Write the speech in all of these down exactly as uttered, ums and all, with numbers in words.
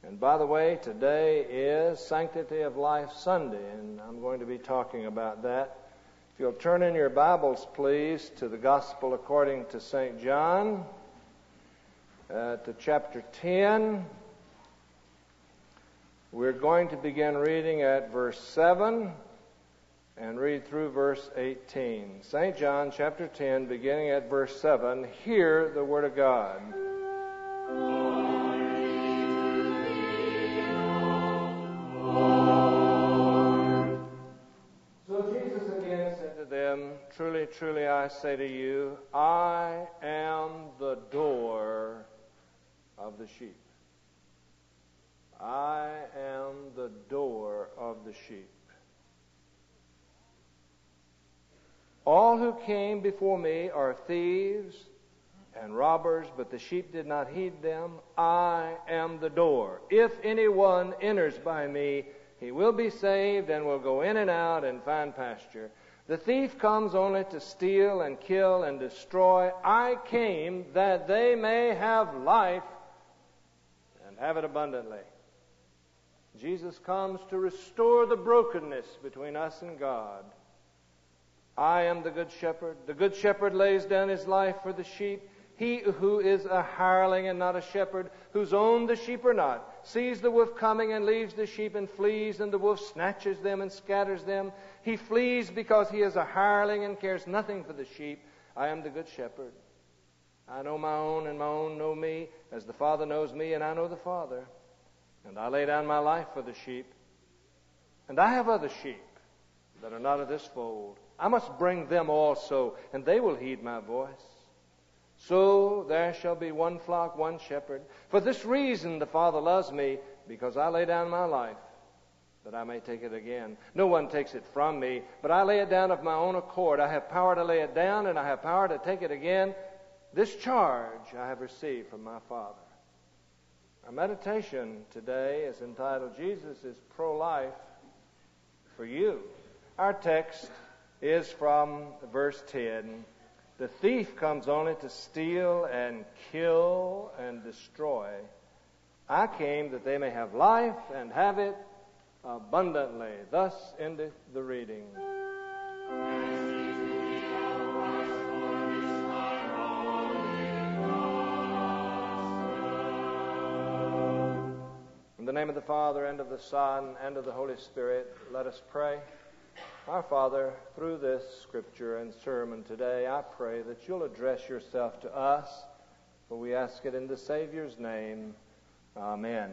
And by the way, today is Sanctity of Life Sunday, and I'm going to be talking about that. If you'll turn in your Bibles, please, to the Gospel according to Saint John, uh, to chapter ten. We're going to begin reading at verse seven and read through verse eighteen. Saint John, chapter ten, beginning at verse seven. Hear the Word of God. Truly, truly, I say to you, I am the door of the sheep. I am the door of the sheep. All who came before me are thieves and robbers, but the sheep did not heed them. I am the door. If anyone enters by me, he will be saved and will go in and out and find pasture. The thief comes only to steal and kill and destroy. I came that they may have life and have it abundantly. Jesus comes to restore the brokenness between us and God. I am the good shepherd. The good shepherd lays down his life for the sheep. He who is a hireling and not a shepherd, whose own the sheep are not, sees the wolf coming and leaves the sheep and flees, and the wolf snatches them and scatters them. He flees because he is a hireling and cares nothing for the sheep. I am the good shepherd. I know my own, and my own know me, as the Father knows me, and I know the Father. And I lay down my life for the sheep. And I have other sheep that are not of this fold. I must bring them also, and they will heed my voice. So there shall be one flock, one shepherd. For this reason the Father loves me, because I lay down my life, that I may take it again. No one takes it from me, but I lay it down of my own accord. I have power to lay it down, and I have power to take it again. This charge I have received from my Father. Our meditation today is entitled, Jesus is pro-life for you. Our text is from verse ten. The thief comes only to steal and kill and destroy. I came that they may have life and have it abundantly. Thus endeth the reading. In the name of the Father, and of the Son, and of the Holy Spirit, let us pray. Our Father, through this scripture and sermon today, I pray that you'll address yourself to us, for we ask it in the Savior's name. Amen.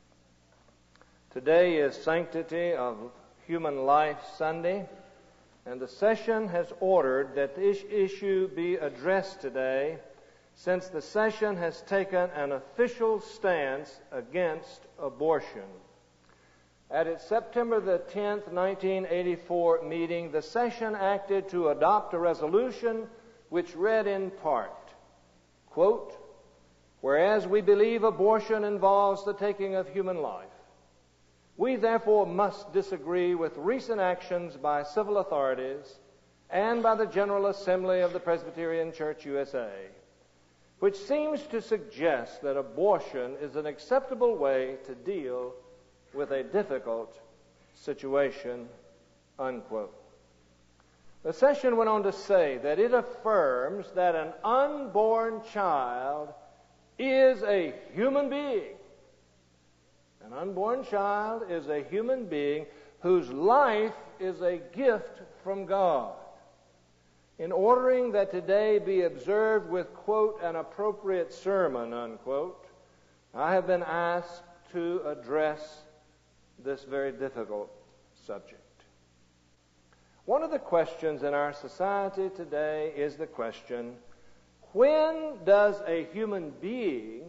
Today is Sanctity of Human Life Sunday, and the session has ordered that this issue be addressed today, since the session has taken an official stance against abortion. At its September the tenth, nineteen eighty-four meeting, the session acted to adopt a resolution which read in part, quote, whereas we believe abortion involves the taking of human life, we therefore must disagree with recent actions by civil authorities and by the General Assembly of the Presbyterian Church U S A, which seems to suggest that abortion is an acceptable way to deal with a difficult situation, unquote. The session went on to say that it affirms that an unborn child is a human being. An unborn child is a human being whose life is a gift from God. In ordering that today be observed with, quote, an appropriate sermon, unquote, I have been asked to address this very difficult subject. One of the questions in our society today is the question, when does a human being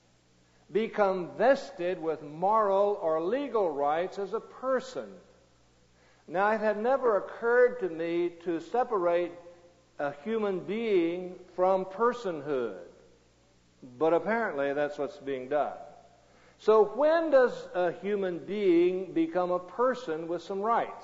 become vested with moral or legal rights as a person? Now, it had never occurred to me to separate a human being from personhood, but apparently that's what's being done. So when does a human being become a person with some rights?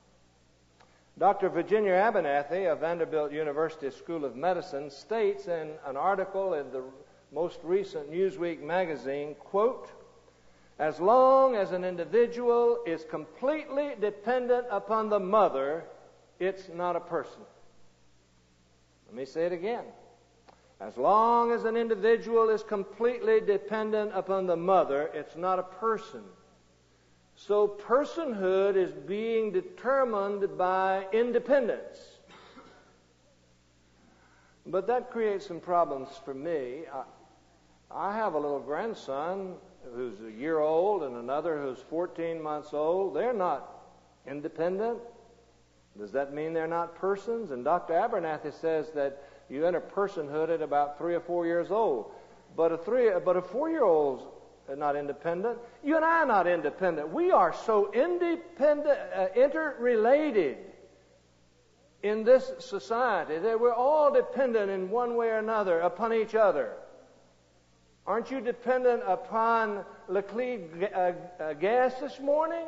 Doctor Virginia Abernathy of Vanderbilt University School of Medicine states in an article in the most recent Newsweek magazine, quote, As long as an individual is completely dependent upon the mother, it's not a person. Let me say it again. As long as an individual is completely dependent upon the mother, it's not a person. So personhood is being determined by independence. But that creates some problems for me. I, I have a little grandson who's a year old and another who's fourteen months old. They're not independent. Does that mean they're not persons? And Doctor Abernathy says that you enter personhood at about three or four years old. But a three, but a four-year-old's not independent. You and I are not independent. We are so independent, uh, interrelated in this society that we're all dependent in one way or another upon each other. Aren't you dependent upon Laclede uh, uh, gas this morning?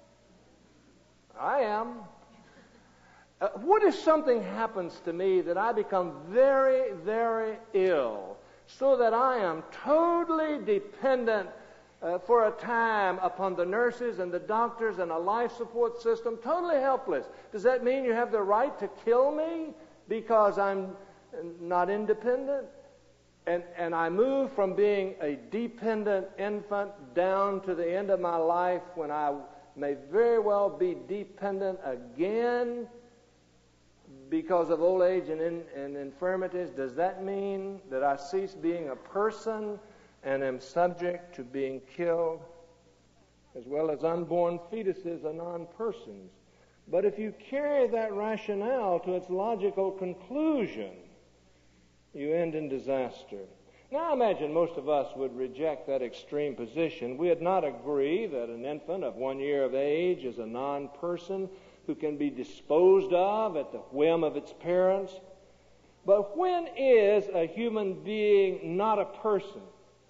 I am. Uh, what if something happens to me that I become very, very ill, so that I am totally dependent uh, for a time upon the nurses and the doctors and a life support system, totally helpless? Does that mean you have the right to kill me because I'm not independent? And, and I move from being a dependent infant down to the end of my life when I may very well be dependent again because of old age and, in, and infirmities. Does that mean that I cease being a person and am subject to being killed? As well as unborn fetuses are non-persons. But if you carry that rationale to its logical conclusion, you end in disaster. Now, I imagine most of us would reject that extreme position. We would not agree that an infant of one year of age is a non-person who can be disposed of at the whim of its parents. But when is a human being not a person?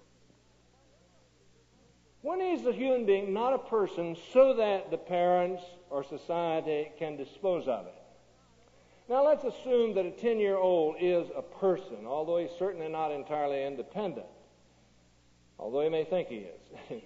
When is a human being not a person so that the parents or society can dispose of it? Now, let's assume that a ten-year-old is a person, although he's certainly not entirely independent, although he may think he is.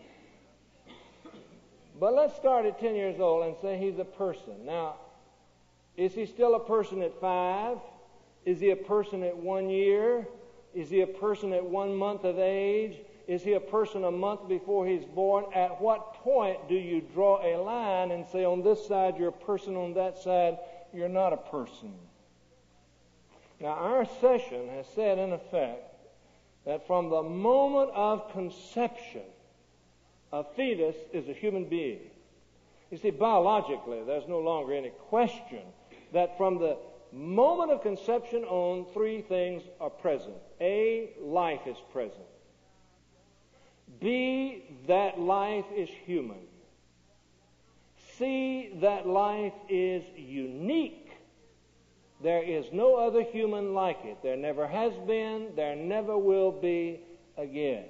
But let's start at ten years old and say he's a person. Now, is he still a person at five? Is he a person at one year? Is he a person at one month of age? Is he a person a month before he's born? At what point do you draw a line and say, on this side you're a person, on that side you're not a person? Now, our session has said, in effect, that from the moment of conception, a fetus is a human being. You see, biologically, there's no longer any question that from the moment of conception on, three things are present. A, life is present. B, that life is human. C, that life is unique. There is no other human like it. There never has been, there never will be again.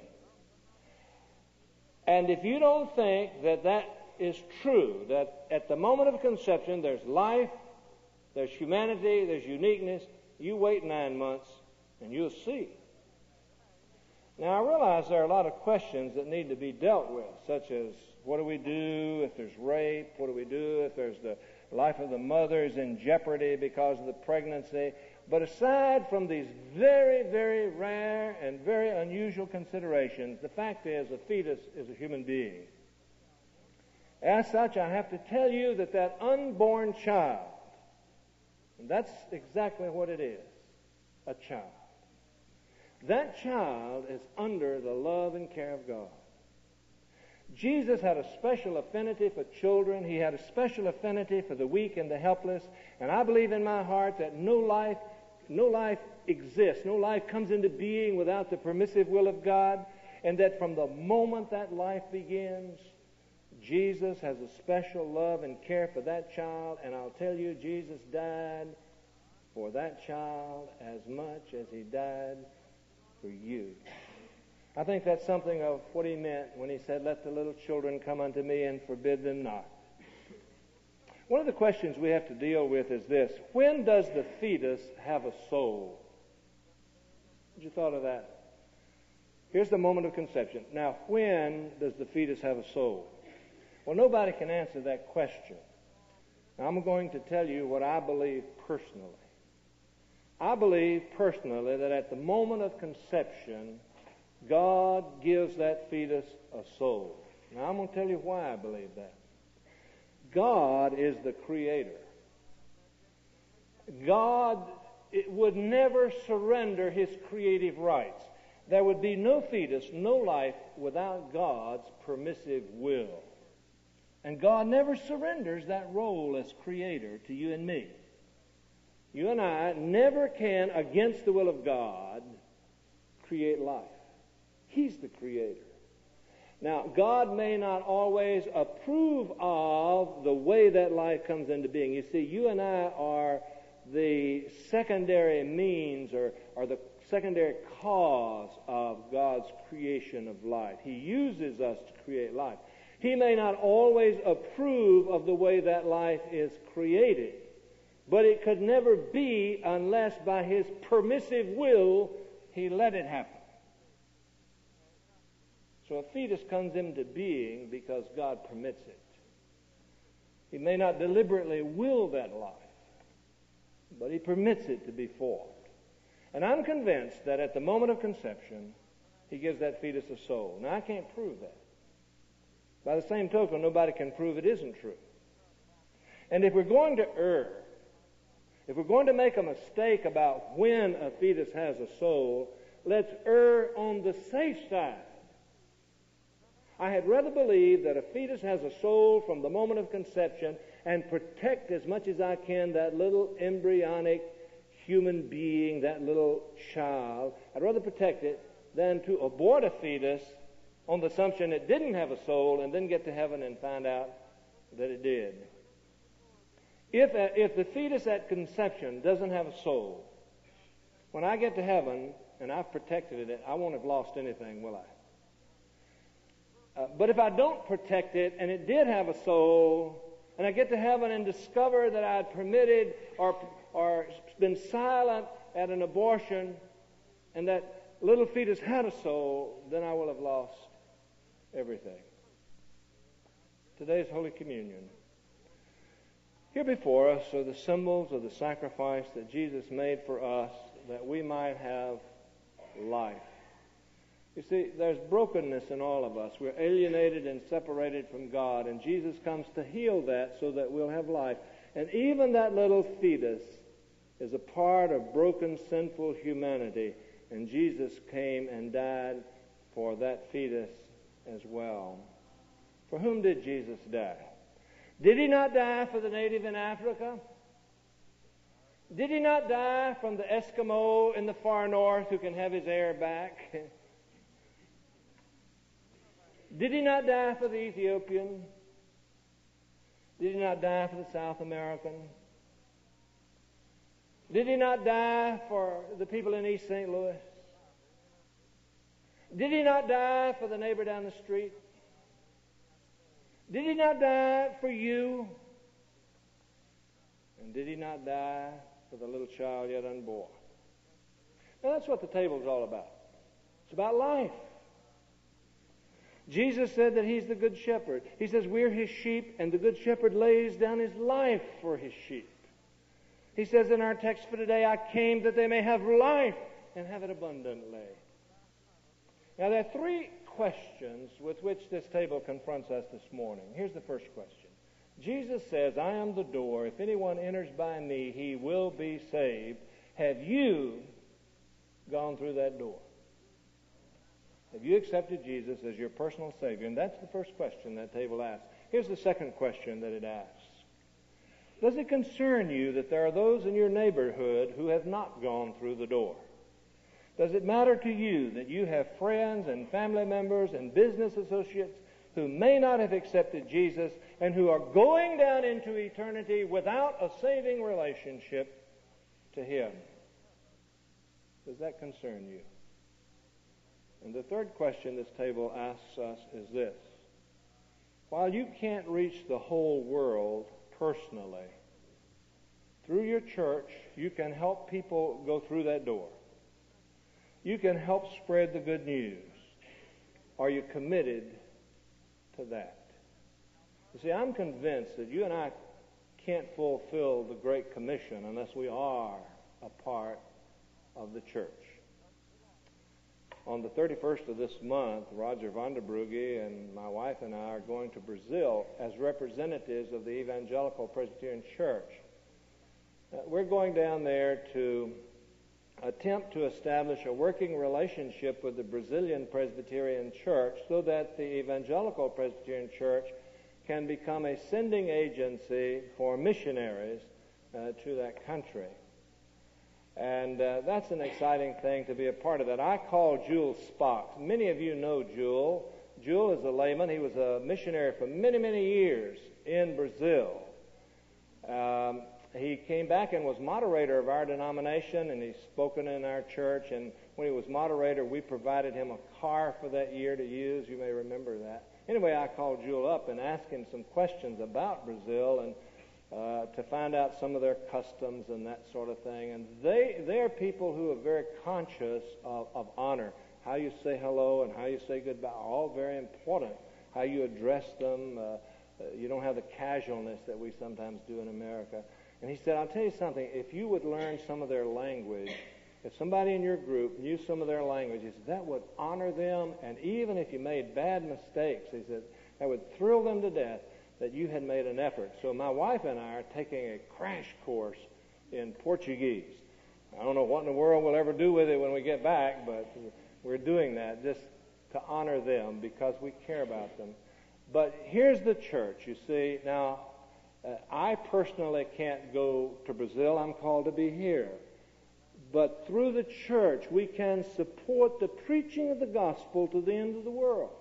And if you don't think that that is true, that at the moment of conception there's life, there's humanity, there's uniqueness, you wait nine months and you'll see. Now, I realize there are a lot of questions that need to be dealt with, such as what do we do if there's rape? What do we do if there's the life of the mother is in jeopardy because of the pregnancy? But aside from these very, very rare and very unusual considerations, the fact is a fetus is a human being. As such, I have to tell you that that unborn child, and that's exactly what it is, a child. That child is under the love and care of God. Jesus had a special affinity for children. He had a special affinity for the weak and the helpless. And I believe in my heart that no life, no life exists, no life comes into being without the permissive will of God. And that from the moment that life begins, Jesus has a special love and care for that child. And I'll tell you, Jesus died for that child as much as he died for you. I think that's something of what he meant when he said, let the little children come unto me and forbid them not. One of the questions we have to deal with is this: when does the fetus have a soul? Have you thought of that? Here's the moment of conception. Now, when does the fetus have a soul? Well, nobody can answer that question. Now, I'm going to tell you what I believe personally. I believe personally that at the moment of conception, God gives that fetus a soul. Now, I'm going to tell you why I believe that. God is the Creator. God would never surrender His creative rights. There would be no fetus, no life without God's permissive will. And God never surrenders that role as Creator to you and me. You and I never can, against the will of God, create life. He's the Creator. Now, God may not always approve of the way that life comes into being. You see, you and I are the secondary means or, or the secondary cause of God's creation of life. He uses us to create life. He may not always approve of the way that life is created, but it could never be unless by His permissive will He let it happen. So a fetus comes into being because God permits it. He may not deliberately will that life, but He permits it to be formed. And I'm convinced that at the moment of conception, He gives that fetus a soul. Now, I can't prove that. By the same token, nobody can prove it isn't true. And if we're going to err, if we're going to make a mistake about when a fetus has a soul, let's err on the safe side. I had rather believe that a fetus has a soul from the moment of conception and protect as much as I can that little embryonic human being, that little child. I'd rather protect it than to abort a fetus on the assumption it didn't have a soul and then get to heaven and find out that it did. If, if the fetus at conception doesn't have a soul, when I get to heaven and I've protected it, I won't have lost anything, will I? Uh, but if I don't protect it and it did have a soul, and I get to heaven and discover that I had permitted or, or been silent at an abortion and that little fetus had a soul, then I will have lost everything. Today's Holy Communion. Here before us are the symbols of the sacrifice that Jesus made for us that we might have life. You see, there's brokenness in all of us. We're alienated and separated from God, and Jesus comes to heal that so that we'll have life. And even that little fetus is a part of broken, sinful humanity, and Jesus came and died for that fetus as well. For whom did Jesus die? Did He not die for the native in Africa? Did He not die from the Eskimo in the far north who can have his hair back? Did He not die for the Ethiopian? Did He not die for the South American? Did He not die for the people in East Saint Louis? Did He not die for the neighbor down the street? Did He not die for you? And did He not die for the little child yet unborn? Now that's what the table's all about. It's about life. Jesus said that He's the good shepherd. He says we're His sheep, and the good shepherd lays down His life for His sheep. He says in our text for today, I came that they may have life and have it abundantly. Now there are three questions with which this table confronts us this morning. Here's the first question. Jesus says, I am the door. If anyone enters by me, he will be saved. Have you gone through that door? Have you accepted Jesus as your personal Savior? And that's the first question that table asks. Here's the second question that it asks. Does it concern you that there are those in your neighborhood who have not gone through the door? Does it matter to you that you have friends and family members and business associates who may not have accepted Jesus and who are going down into eternity without a saving relationship to Him? Does that concern you? And the third question this table asks us is this. While you can't reach the whole world personally, through your church, you can help people go through that door. You can help spread the good news. Are you committed to that? You see, I'm convinced that you and I can't fulfill the Great Commission unless we are a part of the church. On the thirty-first of this month, Roger Vanderbrugge and my wife and I are going to Brazil as representatives of the Evangelical Presbyterian Church. Uh, we're going down there to attempt to establish a working relationship with the Brazilian Presbyterian Church so that the Evangelical Presbyterian Church can become a sending agency for missionaries uh, to that country. And uh, that's an exciting thing to be a part of that. I call Jewel Spock. Many of you know Jewel. Jewel is a layman. He was a missionary for many, many years in Brazil. Um, he came back and was moderator of our denomination, and he's spoken in our church. And when he was moderator, we provided him a car for that year to use. You may remember that. Anyway, I called Jewel up and asked him some questions about Brazil and Uh, to find out some of their customs and that sort of thing. And they they are people who are very conscious of, of honor. How you say hello and how you say goodbye, all very important. How you address them. Uh, you don't have the casualness that we sometimes do in America. And he said, I'll tell you something, if you would learn some of their language, if somebody in your group knew some of their language, he said, that would honor them, and even if you made bad mistakes, he said, that would thrill them to death that you had made an effort. So my wife and I are taking a crash course in Portuguese. I don't know what in the world we'll ever do with it when we get back, but we're doing that just to honor them because we care about them. But here's the church, you see. Now, uh, I personally can't go to Brazil. I'm called to be here. But through the church, we can support the preaching of the gospel to the end of the world.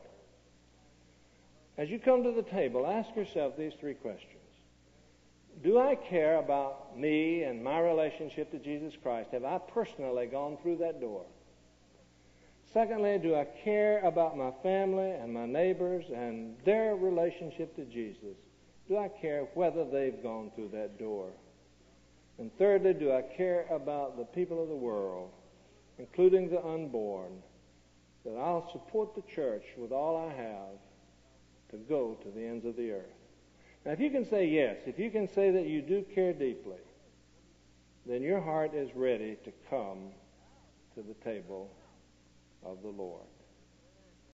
As you come to the table, ask yourself these three questions. Do I care about me and my relationship to Jesus Christ? Have I personally gone through that door? Secondly, do I care about my family and my neighbors and their relationship to Jesus? Do I care whether they've gone through that door? And thirdly, do I care about the people of the world, including the unborn, that I'll support the church with all I have to go to the ends of the earth? Now, if you can say yes, if you can say that you do care deeply, then your heart is ready to come to the table of the Lord.